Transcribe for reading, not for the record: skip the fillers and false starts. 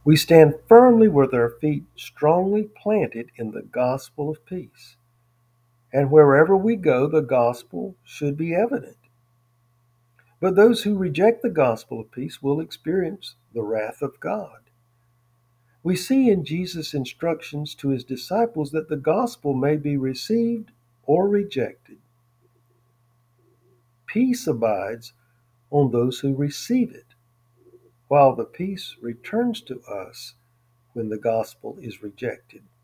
We stand firmly with our feet strongly planted in the gospel of peace. And wherever we go, the gospel should be evident. But those who reject the gospel of peace will experience the wrath of God. We see in Jesus' instructions to his disciples that the gospel may be received or rejected. Peace abides on those who receive it, while the peace returns to us when the gospel is rejected.